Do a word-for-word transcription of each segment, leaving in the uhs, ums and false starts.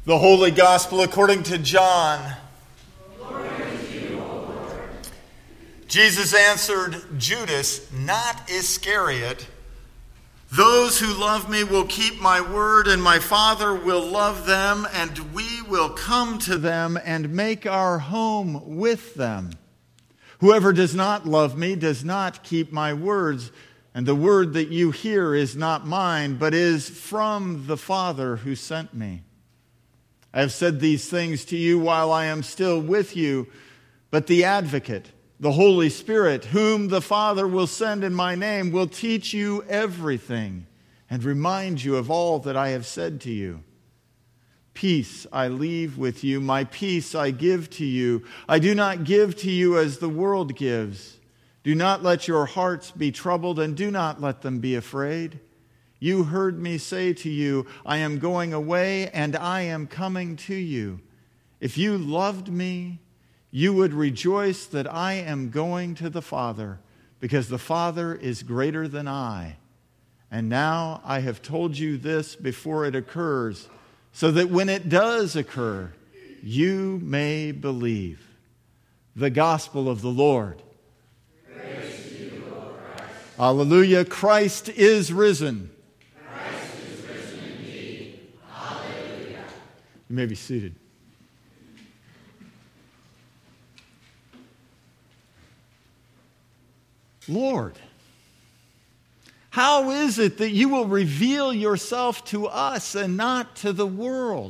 The Holy Gospel according to John. Glory to you, O Lord. Jesus answered Judas, not Iscariot, "Those who love me will keep my word, and my Father will love them, and we will come to them and make our home with them. Whoever does not love me does not keep my words, and the word that you hear is not mine, but is from the Father who sent me. I have said these things to you while I am still with you, but the Advocate, the Holy Spirit, whom the Father will send in my name, will teach you everything and remind you of all that I have said to you. Peace I leave with you, my peace I give to you. I do not give to you as the world gives. Do not let your hearts be troubled, and do not let them be afraid. You heard me say to you, I am going away and I am coming to you. If you loved me, you would rejoice that I am going to the Father, because the Father is greater than I. And now I have told you this before it occurs, so that when it does occur, you may believe." The Gospel of the Lord. Praise to you, Lord Christ. Hallelujah. Christ is risen. Christ is risen indeed. Hallelujah. You may be seated. Lord, how is it that you will reveal yourself to us and not to the world?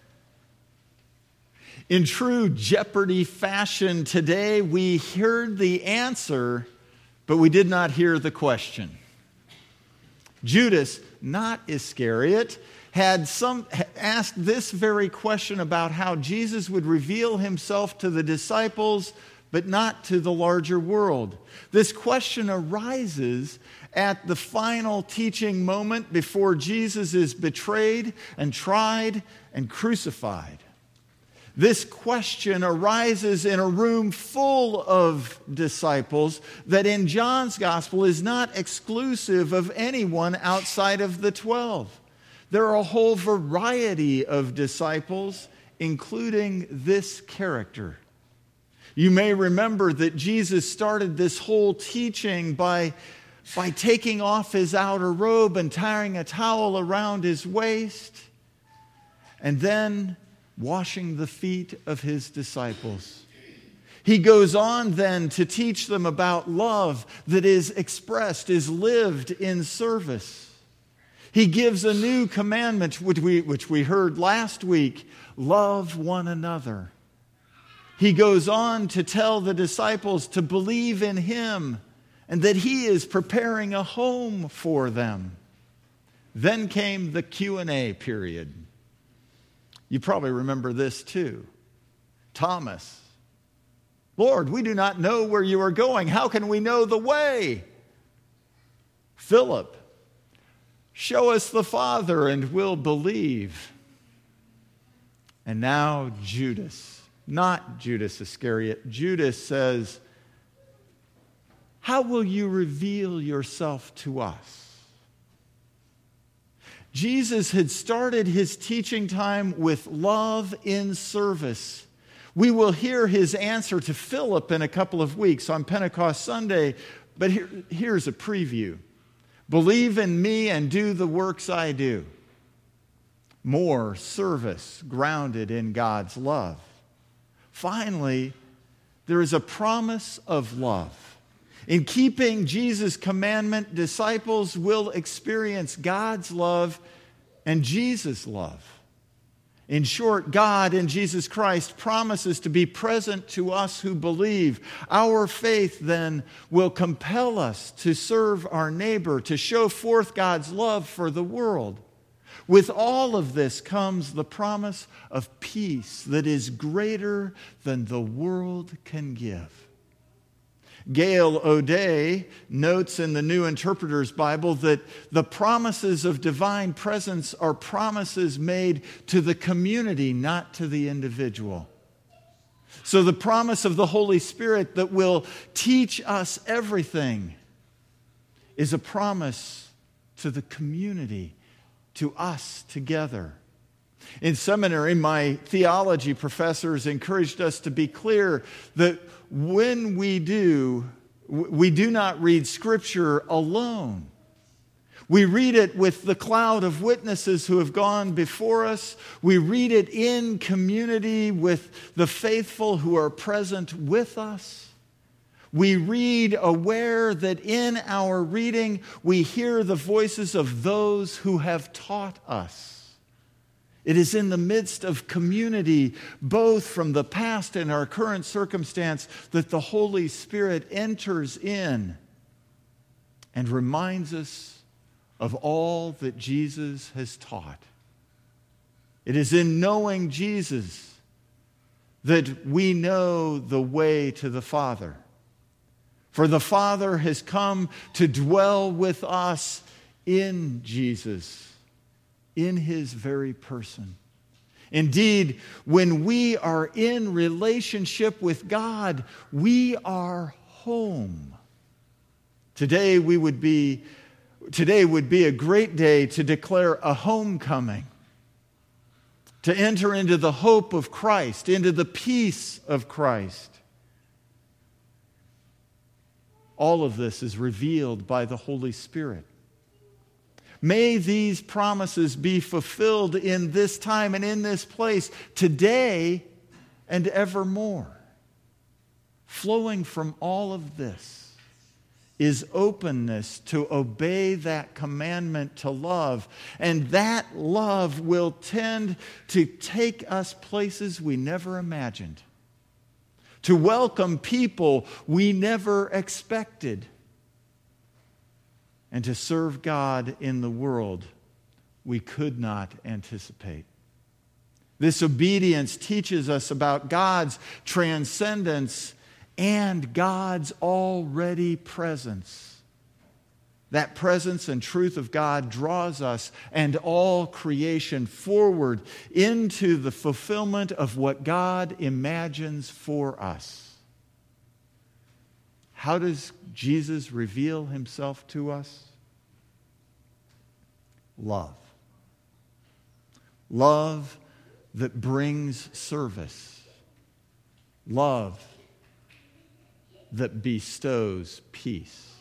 In true Jeopardy fashion today, we heard the answer, but we did not hear the question. Judas, not Iscariot, had some asked this very question about how Jesus would reveal himself to the disciples, but not to the larger world. This question arises at the final teaching moment before Jesus is betrayed and tried and crucified. This question arises in a room full of disciples that in John's gospel is not exclusive of anyone outside of the twelve. There are a whole variety of disciples, including this character. You may remember that Jesus started this whole teaching by, by taking off his outer robe and tying a towel around his waist, and then washing the feet of his disciples. He goes on then to teach them about love that is expressed, is lived in service. He gives a new commandment, which we, which we heard last week: love one another. He goes on to tell the disciples to believe in him and that he is preparing a home for them. Then came the Q and A period. You probably remember this too. Thomas, "Lord, we do not know where you are going. How can we know the way?" Philip, "Show us the Father and we'll believe." And now Judas. Not Judas Iscariot. Judas says, "How will you reveal yourself to us?" Jesus had started his teaching time with love in service. We will hear his answer to Philip in a couple of weeks on Pentecost Sunday, but here, here's a preview. Believe in me and do the works I do. More service grounded in God's love. Finally, there is a promise of love. In keeping Jesus' commandment, disciples will experience God's love and Jesus' love. In short, God in Jesus Christ promises to be present to us who believe. Our faith then will compel us to serve our neighbor, to show forth God's love for the world. With all of this comes the promise of peace that is greater than the world can give. Gail O'Day notes in the New Interpreter's Bible that the promises of divine presence are promises made to the community, not to the individual. So the promise of the Holy Spirit that will teach us everything is a promise to the community, to us together. In seminary, my theology professors encouraged us to be clear that when we do, we do not read Scripture alone. We read it with the cloud of witnesses who have gone before us. We read it in community with the faithful who are present with us. We read aware that in our reading we hear the voices of those who have taught us. It is in the midst of community, both from the past and our current circumstance, that the Holy Spirit enters in and reminds us of all that Jesus has taught. It is in knowing Jesus that we know the way to the Father. For the Father has come to dwell with us in Jesus, in His very person. Indeed, when we are in relationship with God, we are home. Today we would be Today would be a great day to declare a homecoming, to enter into the hope of Christ, into the peace of Christ. All of this is revealed by the Holy Spirit. May these promises be fulfilled in this time and in this place, today and evermore. Flowing from all of this is openness to obey that commandment to love. And that love will tend to take us places we never imagined, to welcome people we never expected, and to serve God in the world we could not anticipate. This obedience teaches us about God's transcendence and God's already presence. That presence and truth of God draws us and all creation forward into the fulfillment of what God imagines for us. How does Jesus reveal Himself to us? Love. Love that brings service. Love that bestows peace.